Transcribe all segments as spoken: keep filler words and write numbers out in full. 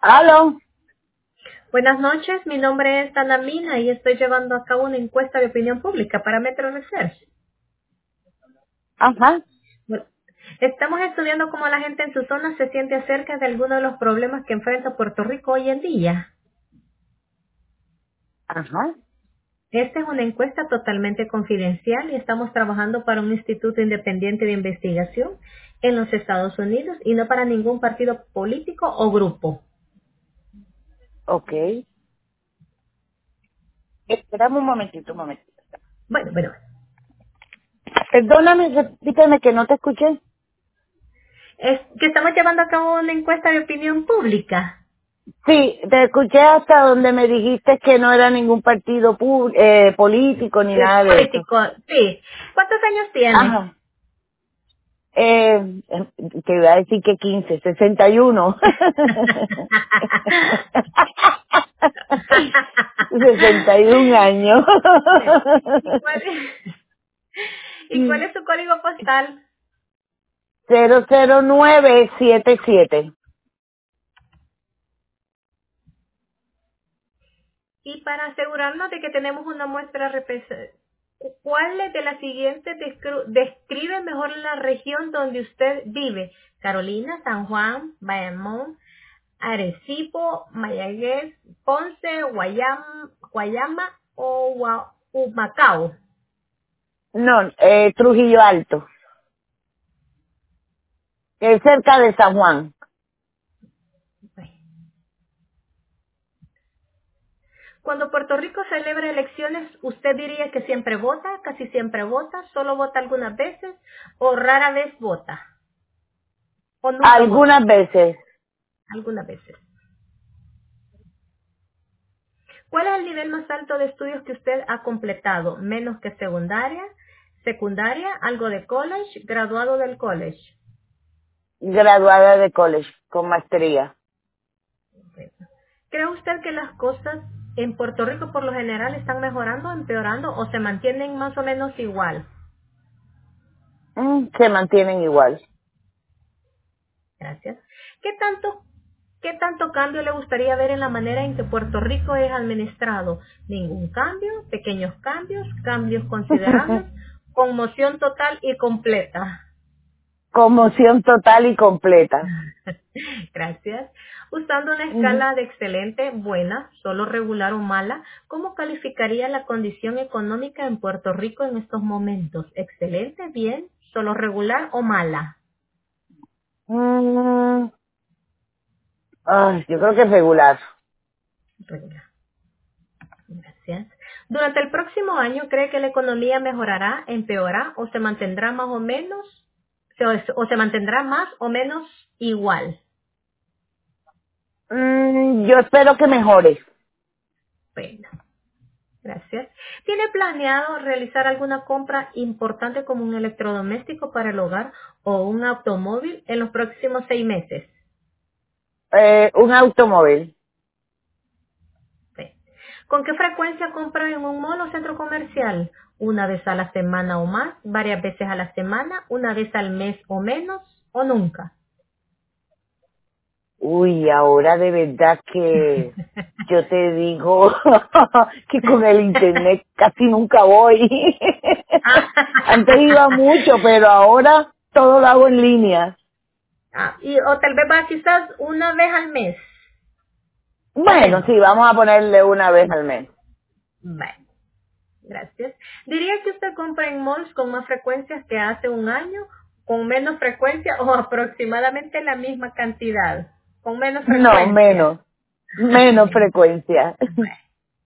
¿Aló? Buenas noches, mi nombre es Ana Mina y estoy llevando a cabo una encuesta de opinión pública para Metro Research. Ajá, Bueno, estamos estudiando cómo la gente en su zona se siente acerca de algunos de los problemas que enfrenta Puerto Rico hoy en día. ajá. Esta es una encuesta totalmente confidencial y estamos trabajando para un instituto independiente de investigación en los Estados Unidos y no para ningún partido político o grupo. Ok. Esperame un momentito, un momentito. Bueno, bueno, Perdóname, repíteme que no te escuché. es que estamos llevando a cabo una encuesta de opinión pública. Sí, te escuché hasta donde me dijiste que no era ningún partido pu- eh, político ni Eh, nada de eso. político, sí. ¿Cuántos años tiene? Ajá. Eh, te iba a decir que quince, sesenta y uno. sesenta y un años. Sí. ¿Y cuál es, ¿Y cuál es su código postal? cero cero nueve siete siete. Y para asegurarnos de que tenemos una muestra representativa, ¿cuál de las siguientes descru- describe mejor la región donde usted vive? Carolina, San Juan, Bayamón, Arecibo, Mayagüez, Ponce, Guayam, Guayama o Gua- Humacao. No, eh, Trujillo Alto, que es cerca de San Juan. Cuando Puerto Rico celebra elecciones, ¿usted diría que siempre vota, casi siempre vota, solo vota algunas veces o rara vez vota? ¿O nunca vota? Algunas veces. Algunas veces. ¿Cuál es el nivel más alto de estudios que usted ha completado? ¿Menos que secundaria? ¿Secundaria? ¿Algo de college? ¿Graduado del college? Graduada de college, con maestría. ¿Cree usted que las cosas en Puerto Rico por lo general están mejorando, empeorando o se mantienen más o menos igual? Mm, se mantienen igual. Gracias. ¿Qué tanto, ¿Qué tanto cambio le gustaría ver en la manera en que Puerto Rico es administrado? Ningún cambio, pequeños cambios, cambios considerables, conmoción total y completa. Conmoción total y completa. Gracias. Usando una Ujú. escala de excelente, buena, solo regular o mala, ¿cómo calificaría la condición económica en Puerto Rico en estos momentos? ¿Excelente, bien, solo regular o mala? Mm, ay, yo creo que es regular. Regular. Gracias. Durante el próximo año, ¿cree que la economía mejorará, empeorará o se mantendrá más o menos, o, o se mantendrá más o menos igual? Mm, yo espero que mejore. Bueno, gracias. ¿Tiene planeado realizar alguna compra importante como un electrodoméstico para el hogar o un automóvil en los próximos seis meses? Eh, un automóvil. Sí. ¿Con qué frecuencia compra en un mall o centro comercial? ¿Una vez a la semana o más? ¿Varias veces a la semana? ¿Una vez al mes o menos? ¿O nunca? Uy, ahora de verdad que yo te digo que con el internet casi nunca voy. Antes iba mucho, pero ahora todo lo hago en línea. Ah, y, o tal vez va quizás una vez al mes o Bueno, menos. sí, vamos a ponerle una vez al mes. Bueno, gracias. ¿Diría que usted compra en malls con más frecuencias que hace un año, con menos frecuencia o aproximadamente la misma cantidad? Con menos No, frecuencia. menos, menos Menos. frecuencia. Bueno.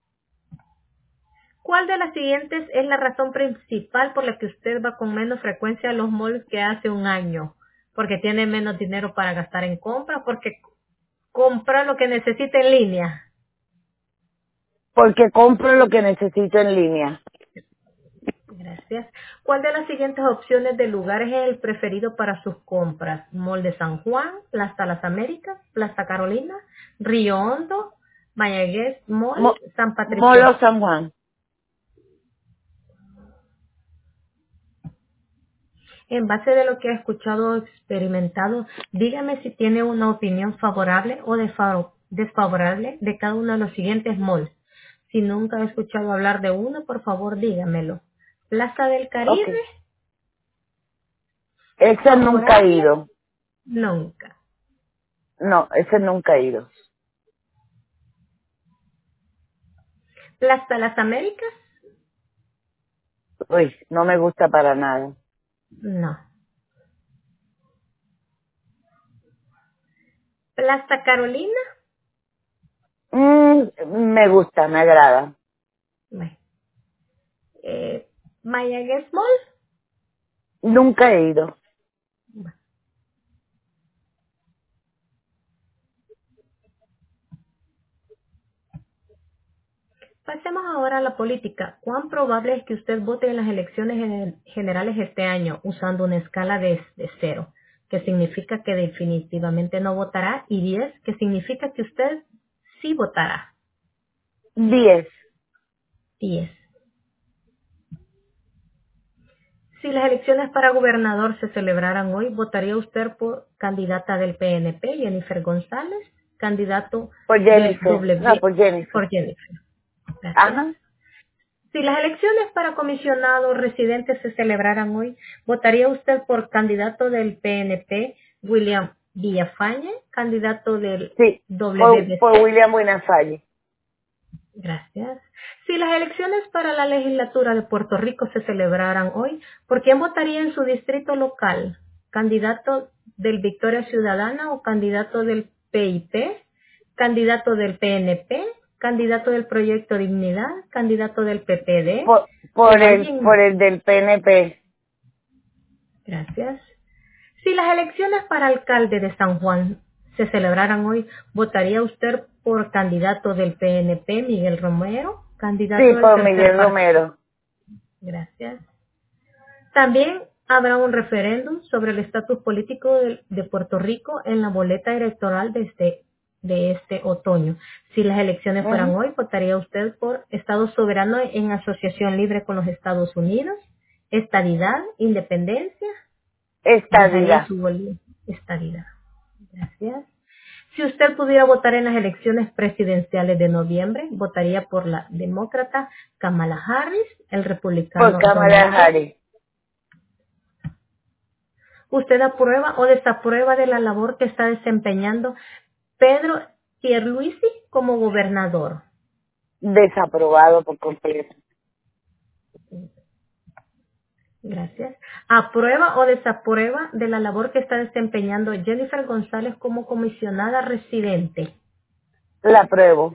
¿Cuál de las siguientes es la razón principal por la que usted va con menos frecuencia a los malls que hace un año? Porque tiene menos dinero para gastar en compras, porque compra lo que necesita en línea. Porque compro lo que necesito en línea. Gracias. ¿Cuál de las siguientes opciones de lugares es el preferido para sus compras? Mall de San Juan, Plaza Las Américas, Plaza Carolina, Río Hondo, Mayagüez Mall, Mo- San Patricio. Molo San Juan. En base de lo que ha escuchado o experimentado, dígame si tiene una opinión favorable o desfa- desfavorable de cada uno de los siguientes malls. Si nunca he escuchado hablar de uno, por favor dígamelo. Plaza del Caribe, Okay. Ese nunca he favorable, ido. nunca. No, ese nunca he ido. Plaza Las Américas, Uy, no me gusta para nada. no. Plaza Carolina, Mm, me gusta, me agrada. bueno. Eh, Mayagüez Mall, Nunca he ido. bueno. Pasemos ahora a la política. ¿Cuán probable es que usted vote en las elecciones gen- generales este año usando una escala de, de cero? Que significa que definitivamente no votará, y diez, que significa que usted sí votará. Diez. diez. Si las elecciones para gobernador se celebraran hoy, ¿votaría usted por candidata del P N P, Jennifer González? Candidato Por del Jennifer. No, W, por Jennifer. por Jennifer. Gracias. Ajá. Si las elecciones para comisionado residente se celebraran hoy, ¿votaría usted por candidato del P N P, William Villafañe, candidato del Sí, por, por W B C? William Buenafalle. Gracias. Si las elecciones para la legislatura de Puerto Rico se celebraran hoy, ¿por quién votaría en su distrito local? ¿Candidato del Victoria Ciudadana o candidato del P I P? ¿Candidato del P N P? ¿Candidato del Proyecto Dignidad? ¿Candidato del P P D? Por, por ¿O el, alguien por más? el del P N P. Gracias. Si las elecciones para alcalde de San Juan se celebraran hoy, ¿votaría usted por candidato del P N P, Miguel Romero? ¿Candidato Sí, del por tercer Miguel partido? Romero. Gracias. También habrá un referéndum sobre el estatus político de, de Puerto Rico en la boleta electoral de este, de este otoño. Si las elecciones fueran Ujú. hoy, ¿votaría usted por Estado soberano en asociación libre con los Estados Unidos? ¿Estadidad? ¿Independencia? Dejaría Estadidad. su boleta. Estadidad. Gracias. Si usted pudiera votar en las elecciones presidenciales de noviembre, ¿votaría por la demócrata Kamala Harris, el Por republicano Kamala Donald Trump? Harris. ¿Usted aprueba o desaprueba de la labor que está desempeñando Pedro Pierluisi como gobernador? Desaprobado por completo. Gracias. ¿Aprueba o desaprueba de la labor que está desempeñando Jennifer González como comisionada residente? La apruebo.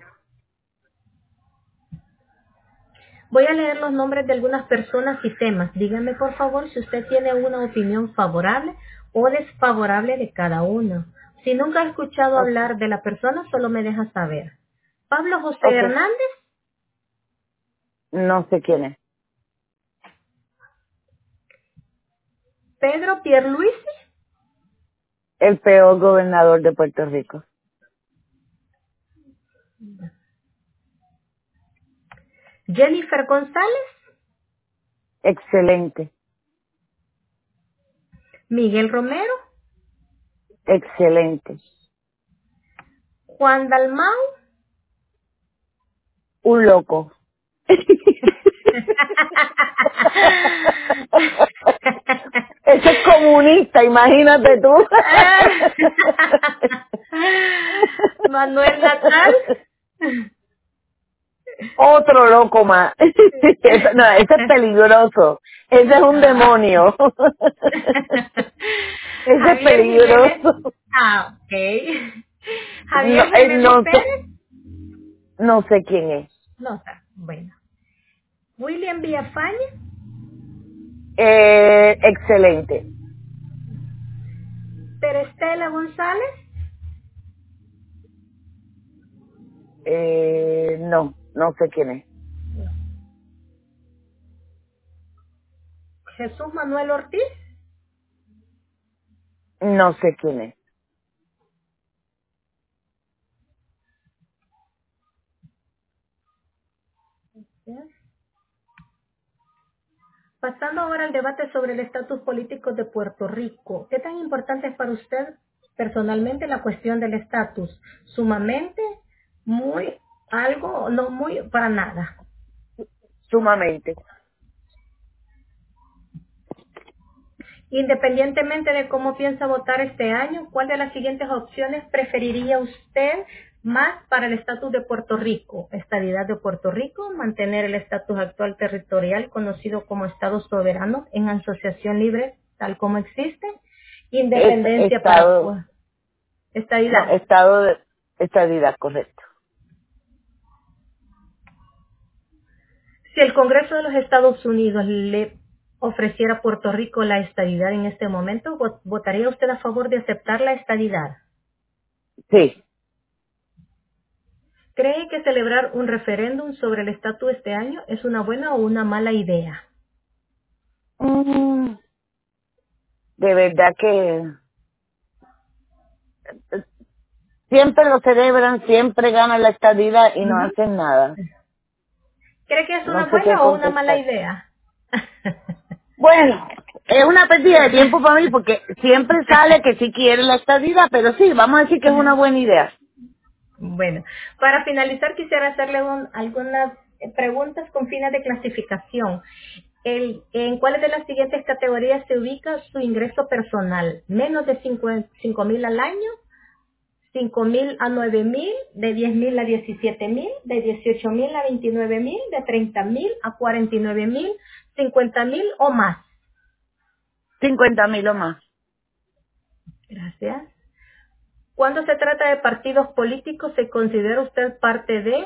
Voy a leer los nombres de algunas personas y temas. Dígame, por favor, si usted tiene una opinión favorable o desfavorable de cada uno. Si nunca ha escuchado Ok. hablar de la persona, solo me deja saber. Pablo José Ok. Hernández, No sé quién es. Pedro Pierluisi, El peor gobernador de Puerto Rico. Jennifer González, Excelente. Miguel Romero, Excelente. Juan Dalmau, Un loco. Ese es comunista, imagínate tú. Manuel Natal. Otro loco más. Ese- no, ese es peligroso. Ese es un Ah. demonio. Ese es Javier Jiménez. peligroso. Ah, ok. No, Javier eh, Jiménez no sé, Pérez. no sé quién es. No está. Bueno. William Villafañe. Eh, excelente. Terestela González. Eh, no, no sé quién es. Jesús Manuel Ortiz. No sé quién es. Pasando ahora al debate sobre el estatus político de Puerto Rico. ¿Qué tan importante es para usted personalmente la cuestión del estatus? Sumamente, Muy, algo, no muy, para nada. Sumamente. Independientemente de cómo piensa votar este año, ¿cuál de las siguientes opciones preferiría usted más para el estatus de Puerto Rico? Estadidad de Puerto Rico, mantener el estatus actual territorial conocido como Estado soberano en asociación libre tal como existe, Es, independencia para estado, pues, no, estadidad. estado de estadidad, correcto. Si el Congreso de los Estados Unidos le ofreciera a Puerto Rico la estadidad en este momento, ¿vot- ¿votaría usted a favor de aceptar la estadidad? Sí. ¿Cree que celebrar un referéndum sobre el estatus este año es una buena o una mala idea? Mm, de verdad que siempre lo celebran, siempre ganan la estadidad y no Ujú. hacen nada. ¿Cree que es No una sé qué buena o una mala contestar. idea? Bueno, es una pérdida de tiempo para mí porque siempre sale que sí quiere la estadidad, pero sí, vamos a decir que es una buena idea. Bueno, para finalizar quisiera hacerle un- algunas eh, preguntas con fines de clasificación. El- ¿En cuáles de las siguientes categorías se ubica su ingreso personal? ¿Menos de cinco mil al año? cinco mil a nueve mil, de diez mil a diecisiete mil, de dieciocho mil a veintinueve mil, de treinta mil a cuarenta y nueve mil, cincuenta mil o más. Cincuenta mil o más. Gracias. Cuando se trata de partidos políticos, ¿se considera usted parte de?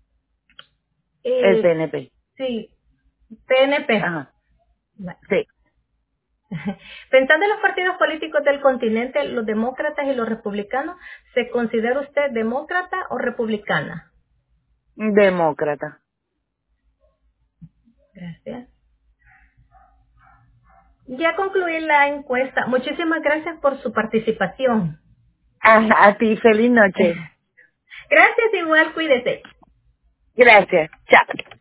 El Eh, P N P. sí, P N P. Ajá. Bueno. Sí. Pensando en los partidos políticos del continente, los demócratas y los republicanos, ¿se considera usted demócrata o republicana? Demócrata. Gracias. Ya concluí la encuesta. Muchísimas gracias por su participación. Ajá, a ti, feliz noche. Gracias igual, cuídese. Gracias. Chao.